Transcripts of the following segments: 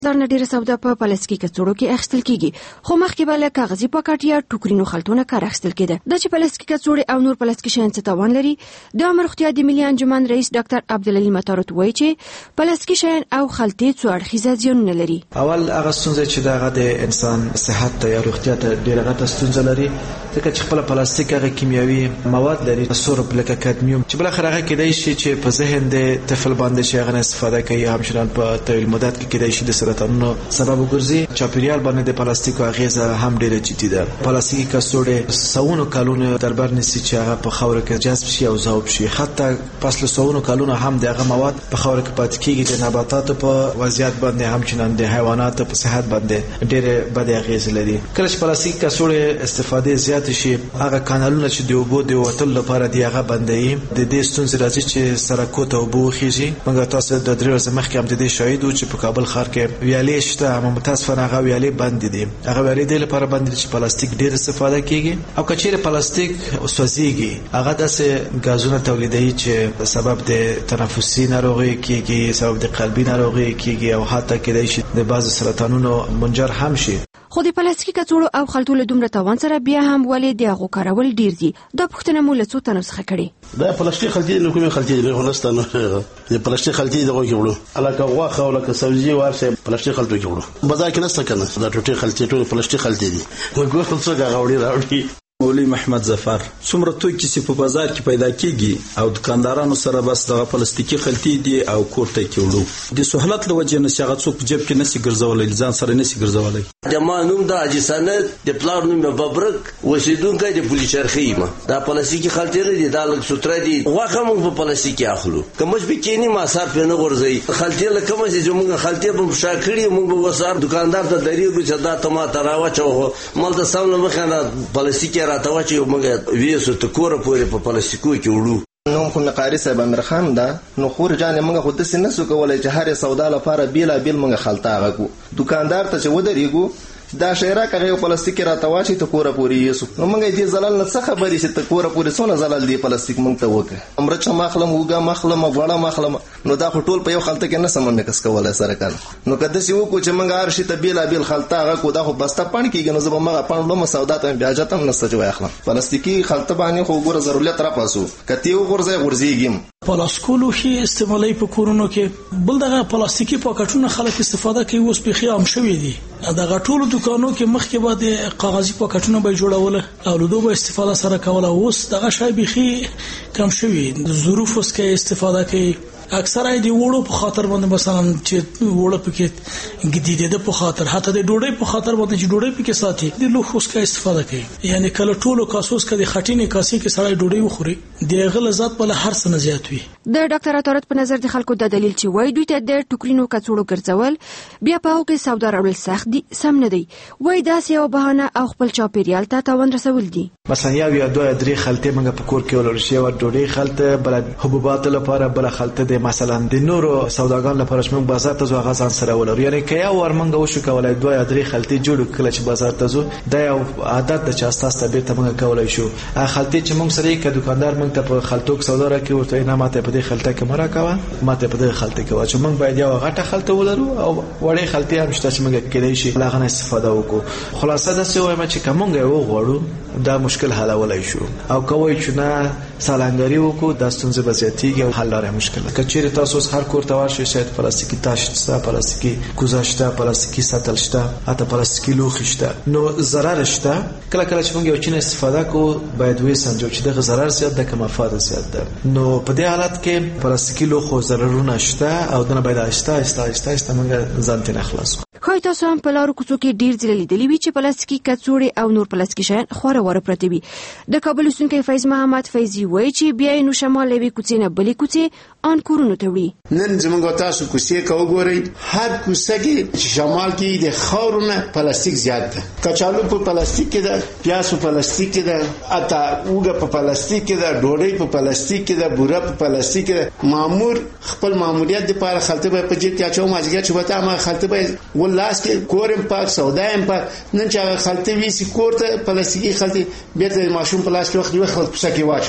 ځان ډیره سودا په پلاستیکي کڅوړو کې اخیستل کیږي خو مخکې به له کاغذي پاکټ یا ټوکرینو خلطونه کار اخیستل کېده. د چې پلاستیکي کڅوړې او نور پلاستیکي شیان څه تاوان لري، د عامه روغتیا د ملي انجمن رئیس ډاکټر عبدالعلي مطارت وایي چې پلاستیکي شیان او خلطې څو اړخیزه زیانونه لري. اول هغه ستونزه چې دغه د انسان صحت ته یا روغتیا ته ډیره غټه ستونزه لري، ځکه چې خپل پلاستیک هغه کیمیاوي مواد لري، سورب لکه کادمیوم، چې بل اخر هغه کېدای شي چې په ذهن د طفل باندې چې هغه استفاده کوي همچنان په طویل مدت کې کېدای شي د سرطانونو سبب وګرځي. چاپیریال باندې د پلاستیکو اغیزه هم ډیره جدي ده. پلاستیکي کڅوړې سوونو کلونو دربر نسی چې هغه په خاور کې جذب شي او ذوب شي، حتی پس له سوونو کلونو هم دغه مواد په خاور کې پاتې کیږي. د نباتاتو په وضعیت باندې همچنان د حیواناتو په صحت باندې ډیره بد اغیزه لري. کله چې پلاستیکي کڅوړې استفاده زیات شي، هغه کانالونه چې د اوبو د وتلو لپاره دی هغه بندي، د دې ستونزې راځي چې سرکو ته اوبو خيږي. موږ تاسو د درې ورځې مخکې هم د دې شاهد وو چې په کابل ښار کې ویالې شته، هم متاسفانه هغه ویالې بند دي. هغه ویالې د لپاره بند دي چې پلاستیک ډیر استفاده کیږي، او کچېره پلاستیک سوځيږي هغه داسې غازونه تولیدوي چې سبب د تنفسي ناروغي کیږي، سبب د قلبي ناروغي کیږي، او حتی کېدای شي د بعض سرطانونو منجر هم شي. خو د پلاستیکي کڅوړو او خلطو له دومره تاوان سره بیا هم ولې د هغو کارول ډیر دي. دا پوښتنه مو له څو تنو څخه کړې. دا پلاستیک خلطې نه کومه خلطې نه ولستانه د پلاستیک خلطې دغه کې وړو الکه غوخه او لکه سبزي ورشه پلاستیک خلطې کې وړو بازار کې نشته کنه. دا ټوټه خلطې ټول پلاستیک خلطې دي. وګورئ څه راوړي. مولوی محمد ظفر څومره توکي چې په بازار کې پیدا کیږي او دکاندارانو سره بس دغه پلاستیکي خلطې دي او کوټه کې وړو. د سہولت له وجې نه څنګه څوک جيب کې نسی ګرځولای، ځان سره نسی ګرځولای. د مانوم د اجسانه د پلان نوم ببرک وسیدونکو د پولیس شرخیمه دا پلاستیکي خلطې دي، دا لږ سوتره دي. واخه موږ په پلاستیکي اخلو کومش به کینی ما صرف نه غورځي. خلطې له کومه چې موږ خلطې په شاکړي موږ وسار دکاندار ته دریو چې دا تما تراوچو مال د سامنے مخه پلاستیکي راته چې موږ ویسو ته کوره پورې په پلاستیکو کې وړو. نوم خو قاری صاحب امیر خان دا نو خور جان موږ خود سې نسو کولای چې هر سودا لپاره بیل موږ خلطه غو دکاندار ته چې ودرېګو دا شهره کوي پلاستیک راته واچي ته کوره پوری یسو. نو موږ دې زلال نه څه خبرې چې ته کوره پوری سونه زلال دی پلاستیک موږ ته وکړه. امرچ مخلم وګه مخلم وړه مخلم نو دا ټول په یو خلطه کې نه سم مکس کولای سره کار. نو کده چې وکړو چې موږ هر شي ته بیل خلطه غو دا خو بسته پان کېږي. نو زه به موږ پان لوم سودا ته بیا جاتم نه سچوي اخلم. پلاستیکي خلطه باندې خو ګوره ضرورت را پاسو کته غورځيږم. پلاستیکولو شي استعمالي په کورونو کې بل دغه پلاستیکي پاکټونه خلک استفاده کوي اوس په خیام شوی دي. دغه ټولو دکانو کې مخکې بعد کاغذي پاکټونه به جوړول او له دوه استفاده سره کوله. اوس دغه شی بيخي کم شوی. ظروف اوس کې استفاده کوي اکثره دی وړو په خاطر باندې مثلا چې وړو پکې جديده په خاطر حتی د ډوډۍ په خاطر باندې چې ډوډۍ پکې ساتي د لوخ اوس کې استفاده کوي. یعنی کله ټولو کاسوس کې د خټینې کاسې کې سړی ډوډۍ وخوري د غل ذات په هر څه نه زیات وي. د ډاکټر عطارد په نظر د خلکو د دلیل چې وای دوی ته د ټوکرینو کڅوړو ګرځول بیا په هغه کې سودا راوړل سخت دي سم نه دی. وای دا سیو بهانه او خپل چاپیریال ته تاوان رسول دي. مثلا یا دوه درې خلطې موږ په کور کې ولر شي او ډوډۍ خلطه بل حبوبات لپاره بل خلطه د مثلا د نورو سوداګان لپاره چې موږ بازار ته ځو غزان سره ولر. یعنی کیا ور موږ وشو کولای دوه درې خلطې جوړ کړل چې بازار ته ځو دا یو عادت د چا تاسو ته بیرته موږ کولای شو. خلطې چې موږ سره کې دکاندار موږ ته په خلطو کې سودا راکې ورته نه ماته په دې خلطه کې مرا کاوه ماته په دې خلطه کې واچو. موږ باید یو غټه خلطه ولرو او وړې خلطې هم شته چې موږ کېدای شي لاغه استفاده وکړو. خلاصه دا څه وایم چې کومه یو غوړو دا مشکل حلولای شو او کوی چې نه سالنګری وکړو د ستونزې بزیاتیږي او حل لاره مشکل. کچېره تاسو هر کور ته ورشئ شاید پلاستیکي تاش شته، پلاستیکي کوزه شته، پلاستیکي ساتل شته، حتی پلاستیکي لوښي شته. نو ضرر شته. کله کله چې موږ یو چینه استفاده کوو باید وې سنجو چې دغه ضرر زیات ده که مفاد زیات ده. نو په دې حالت کې پلاستیکي لوښو ضررونه شته او دنه باید آهسته موږ ځان ته خلاص کړو. خو تاسو هم په لارو کوڅو کې ډیر ځله لیدلې وي چې پلاستیکي کڅوړې او نور پلاستیکي شیان خوره وره پرته وي. د کابل اوسېدونکی فیض محمد فیضي وایي چې بیا نو شمال لوي کوڅې نه بلې کوڅې ان کورونو ته وړي. نن زموږ تاسو کوڅې کو ګورئ هر کوڅه کې شمال کې د خاورونه پلاستیک زیات ده. کچالو په پلاستیک کې ده، پیاز په پلاستیک کې ده، اته اوګه په پلاستیک کې ده، ډوډۍ په پلاستیک کې ده، بوره په پلاستیک کې ده. مامور خپل ماموریت لپاره خلطه په جیب کې اچو ماځګه چې وته ما خلطه به لاس کې کورم پاک سودایم پاک نن چې خلطه ویسي کورته پلاستیکي خلطه بیرته ماشوم پلاستیک وخت خلک پسکه واچو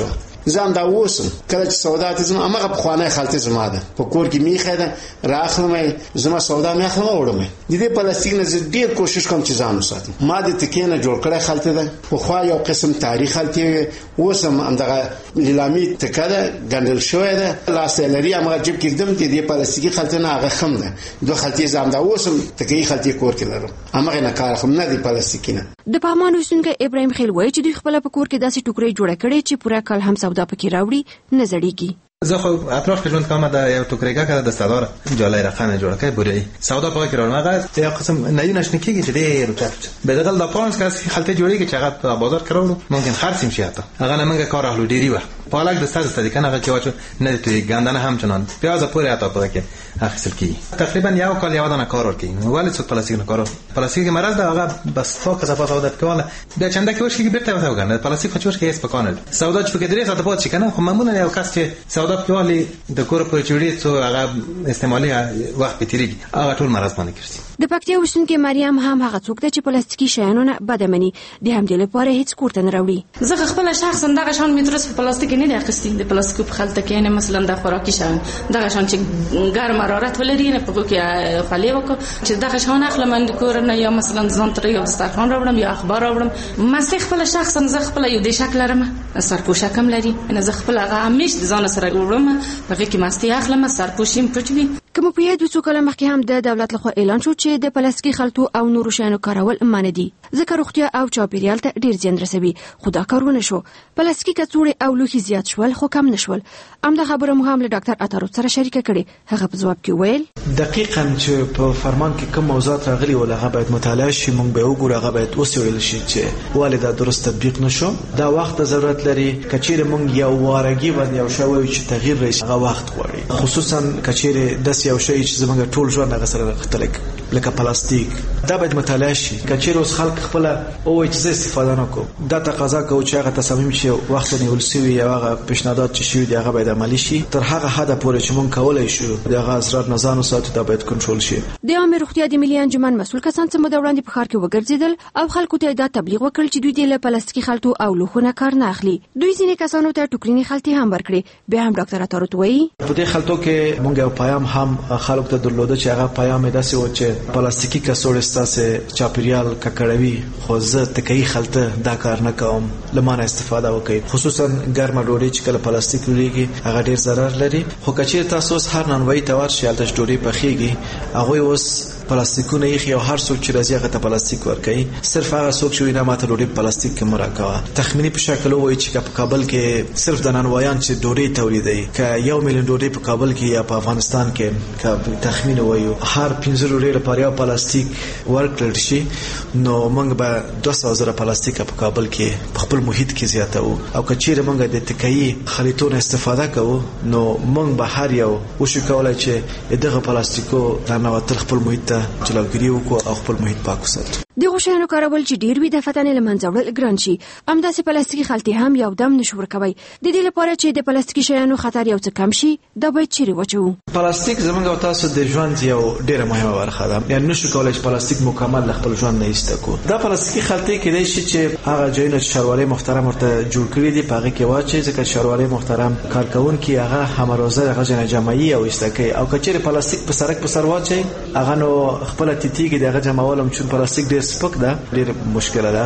ځان دا وسم کله چې سودا ته زما هغه بخوانه خالتي زما ده په کور کې میخه ده راخلم زما سودا مې اخلم وړم د دې پلاستیک نه ډیر کوشش کوم چې ځان وساتم ما د تکینه جوړ کړه خالتي ده په خو یو قسم تاریخ خالتي وسم همدغه لیلامي تکده ګندل شوې ده لاسلري هغه جيب کې دم دې پلاستیکي خالتي نه هغه خم ده دوه خالتي زم دا وسم تکي خالتي کور کې لرم هغه نه کار خم نه دی پلاستیکي نه د پامانو سونګه ابراهيم خیل وایي چې دوی خپل په کور کې داسې ټوکرې جوړه کړې چې پورا کال هم سودا پکې راوړي نه زړیږي. زه خو اطراف کې ژوند کوم دا یو ټوکرېګه کړه د ستادار جالای رقم جوړه کړې بوري سودا په کې راوړم هغه یو قسم نه یو نشنه کېږي چې ډېر چټ به دغه د پونس کاس خلته جوړیږي چې هغه په بازار کړو ممکن خرڅ شي اته هغه نه منګه کار اهلو ډېری و پالک د ستاسو ستدي کنه هغه چې واچو نه توی ګاندنه هم چنان پیاز پورې اته په کې اخیستل کی تقریبا یو کال یو دانه کار ورکې ولی څو پلاستیک نه کارو پلاستیک مرز دا هغه بس فوق صفات سودا کوله بیا چنده کې وشي بیرته وته وګڼه پلاستیک خو چې هیڅ پکانه سودا چې کې درې ساعت پات شي کنه خو معمولا یو کس چې سودا کولی د کور په چوړې څو هغه استعمالي وخت به تیریږي هغه ټول مرز باندې کړی. د پکتیا وسونکې مریم هم هغه څوک ده چې پلاستیکي شیانو نه بدمني د هم د لپاره هیڅ کورته نه راوړي. زه خپل شخصا دغه شان مترس په پلاستیک نه اخیستم د پلاستیک په خلطه کې نه مثلا د خوراکي شیان دغه شان چې ګرم حرارت ولري نه په کې خالی وکړه چې دغه شان اخلم د کور نه یا مثلا ځان تر یو دسترخوان راوړم یا اخبار راوړم ما خپل شخصا زه خپل یو د شکل لرم سرپوشه کم لري نه زه خپل هغه همیش ځان سره وړم په کې مستي اخلم سرپوشیم پټوي. کوم په یاد وڅو کله مخکې هم د دولت لخوا اعلان شو چې د پلاستیکي خلطو او نورو شیانو کارول منع دي ځکه روغتیا او چاپیریال ته ډیر زیان رسوي خو دا کارونه شو پلاستیکي کڅوړې او لوښي زیات شول خو کم نشول. امدا خبره مو هم له ډاکټر عطارو سره شریکه کړي هغه په جواب کې ویل دقیقاً چې په فرمان کې کوم موضوعات راغلي ول هغه باید مطالعه شي مونږ به وګورو هغه باید وسویل شي چې والده درست تطبیق نشو دا وخت ضرورت لري کچېره مونږ یو وارګي باندې یو شوی چې تغییر راشي هغه وخت غواړي خصوصا کچېره د یو شی چې زمونږ ټول ژوند هغه سره اختلاف لکه پلاستیک دا باید مطالعه شي کچېره اوس خلک خپل او چې استفاده نکوي دا تقاضا کوي چې هغه تصمیم چې وخت نیول شوی یا هغه پیشنهادات چې شوی دی هغه باید عملی شي تر هغه حد پورې چې مونږ کولای شو دغه اثرات نه ځان وساتو دا باید کنټرول شي. د عامه روغتیا د ملي انجمن مسؤل کسان څخه مدوړاندې په خار کې وګرځیدل او خلکو ته دا تبلیغ وکړ چې دوی د پلاستیکي خلطو او لوښونو کار نه اخلي. دوی ځینې کسانو ته ټوکرینې خلطي هم ورکړي. بیا هم ډاکټر عطارو وایي په دې خلطو کې مونږ یو پیام هم خلکو ته درلوده چې هغه پیام داسې و چې پلاستیکي کڅوړې ستاسو چاپیریال ککړوي خو زه تکي خلطه دا کار نه کوم لمانه استفاده وکړي خصوصا ګرمه ډوډۍ چې کله پلاستیک لريږي هغه ډیر ضرر لري خو کچیر تاسو هر نانوي توار شي الته ډوډۍ پخېږي هغه اوس پلاستیکونه یې خو هر څوک چې راځي هغه ته پلاستیک ورکوي صرف هغه څوک چې نه ماته ډوډۍ پلاستیک کې مرکه تخمینی په شکل وایي چې په کابل کې صرف د نانوایان چې ډوډۍ تولیدوي ک یو میلیون ډوډۍ په کابل کې یا په افغانستان کې ک تخمین وایي هر 15 ډوډۍ لپاره یو پلاستیک ورکړل شي نو موږ به 200,000 پلاستیک په کابل کې په خپل محیط کې زیاتو او کچیر موږ د تکایي خلیطونو استفاده کوو نو موږ به هر یو وشو کولای چې دغه پلاستیکو د نواتل خپل محیط ته جلوګیری وکړو او خپل محیط پاک وساتو. د غوښانو کارول چې ډیر وي د فتنې لمنځه وړل ګران شي همداسې پلاستیکي خلطي هم یو دم نشور کوي. د دې لپاره چې د پلاستیکي شیانو خطر یو څه کم شي دا باید چیرې وچو. پلاستیک زموږ او تاسو د ژوند یو ډیره مهمه برخه ده یعنی نشو کولای چې پلاستیک مکمل خپل ژوند نه ایستکو. دا پلاستیکي خلطي کې دی چې هغه ځایونه شروالي محترم ورته جوړ کړی دي پاغه کې واچي ځکه شروالي محترم کارکون کې هغه همروزه هغه جن جمعي او استکي او کچېره پلاستیک په سرک په سر واچي هغه نو خپل تیتیږي دغه جمعولم چون پلاستیک ډیر سپک ده ډیر مشکل ده.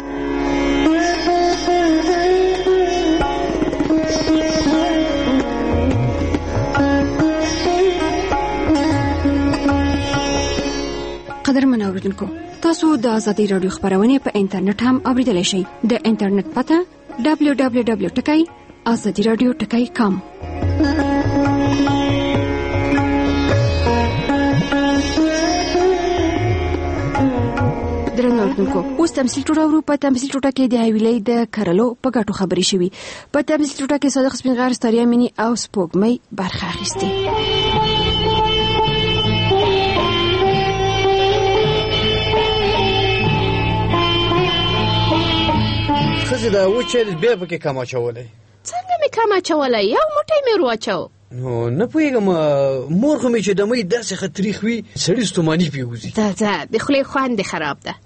قدرمن اوریدونکو تاسو د آزادۍ رادیو خبرونه په انټرنیټ هم اوریدلای شئ. د انټرنیټ پته www.azadiradio.com. درنوونکو اوس تمثيل ټوټه په تمثيل ټوټه کې د حویلې د کرلو په ګټو خبرې شوې. په تمثيل ټوټه کې صادق سپینغار ستاریا مینی او سپوږمۍ برخه اخیسته. خزه دا وچل به پکې کما چولې څنګه مې کما چولې یو موټی مې روچاو نو نه پوهیږم مور خو مې چې د مې داسې خطرېخ وي سړی ستومانی پیوزي دا د خلې خوان دي خراب ده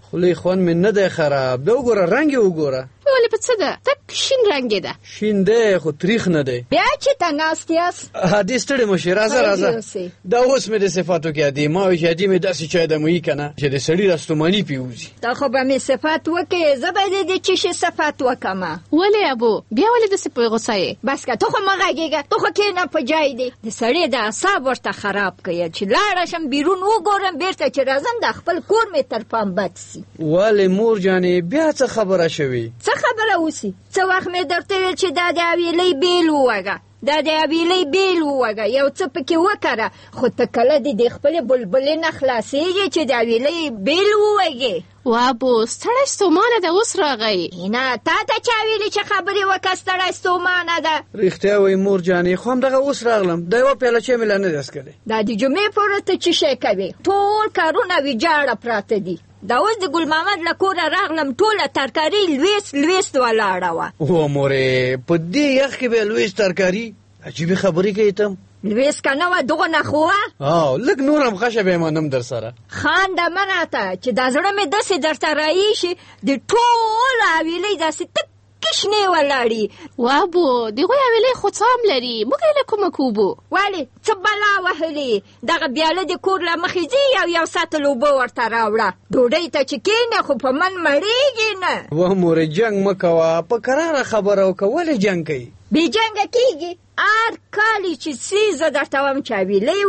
خولې خوند مې نه دی خراب دا وګوره رنګ یې وګوره ولې په څه ده تک شین رنګ ده شین دی خو تریخ نه دی بیا چې ته ناست یاست عادي ستړی مو شي راځه دا اوس مې د صفاتو کې عادي ما وایي چې عادي مې داسې چای د مویي که نه چې د سړي راستوماني پې وځي دا خو به مې صفات وکړې زه به دې د چشي صفات وکړم ولې ابو بیا ولې داسې په غوسه یې بس که ته خو مه غږېږه ته خو کښېنه په جای دی د سړي د اعصاب ورته خراب کړه چې لاړه شم بیرون وګورم بیرته چې راځم د خپل کور مې تر پام بد سي ولې مور جانې بیا څه خبره شوې څه خبره وسي څه وخت مې درته ویل چې دا د حویلۍ بیل ووږه دا د حویلۍ بیل ووږه یو څه پکې وکړه خو ته کله د خپلې بلبلې نه خلاصېږې چې د حویلۍ بیل ووږې وابو ستړی ستومانه ده اوس راغی نه تا ته چا ویلي چې خبرې وکړه ستړی ستومانه ده رښتیا وایي مور جانې خو همدغه اوس راغلم دا یوه پیاله چای مې لا نه ده څکلی دا د جمعې پورې ته څه شی کوې ټول کارونه ویجاړه پراته دي دا اوس د ګل محمد له کوره راغلم ټوله ترکاري لویست ولاړه وه و مورې په دې یخ کې به لویست ترکاري عجیبې خبرې کوي ته لویست که نه وه دغه نه خو وه لږ نور هم ښه به یې منم در سره خانده مه راته چې دا زړه مې داسې درته رایشي د ټولو حویلۍ داسې تک کشنې ولاړې وابو دغوی حویلۍ خو څه هم لري موږ یې له کومه کوبو ولې څه بلا وهلې دغه بیاله د کور له مخې ځي یو ساعت اوبه ورته راوړه ډوډۍ ته چې کښېنه خو په من مړېږي نه وه مورې جنګ مه کوه په کراره خبره وکړه ولې جنګ کوي بې جنګه کېږي هر کال چې څه زه درته وایم چې حویلۍ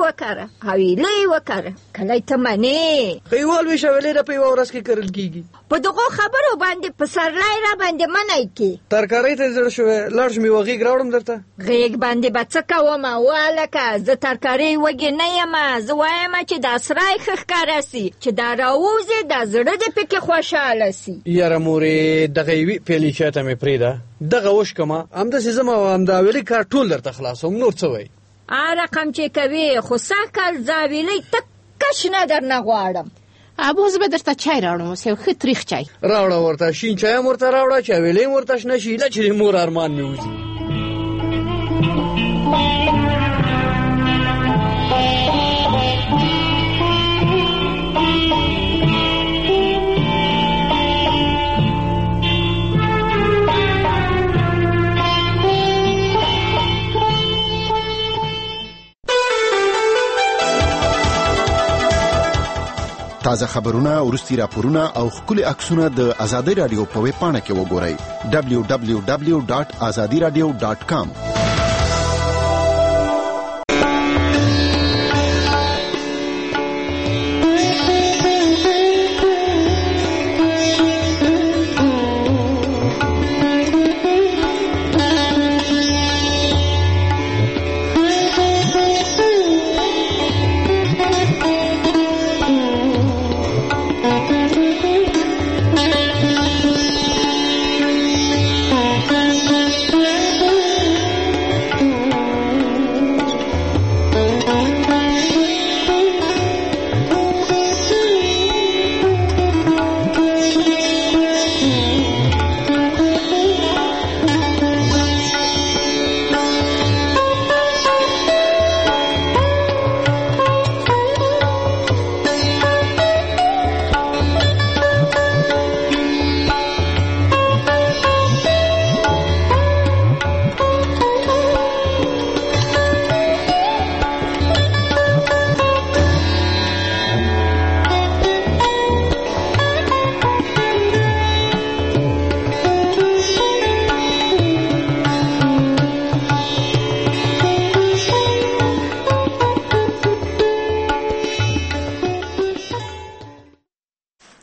وکره کلی ته منې خیوال ویش حویلۍ را په یوه ورځ کې کرل کېږي په دغو خبرو باندې پسرلی را باندې منی کې ترکارۍ ته زړه شوی لاړ شو مې غېږ راوړم درته غېږ باندې به څه کوم والکه زه ترکارۍ وږې نه یم زه وایم چې دا سرای ښه ښکاره سي چې دا راوځي دا زړه دې پکې خوشحاله سي یاره مورې دغه یوې پیلې چای ته مې پرېږده دغه وشکمه همداسې زما همدا حویلۍ کار ټول درته خلاصوم نور څه وایي رقم چې کوې خو سږ کال زه حویلۍ تکه شنه در نه غواړم ابو زه به درته چای راوړم اوس یو ښه تریخ چای راوړه ورته شین چای هم ورته راوړه چې حویلۍ هم ورته شنه شي چې د مور ارمان مې وځي تازه خبرونه ورستي راپورونه او خولي عکسونه د آزادۍ رادیو په ویب پاڼه کې وګورئ www.azadiradio.com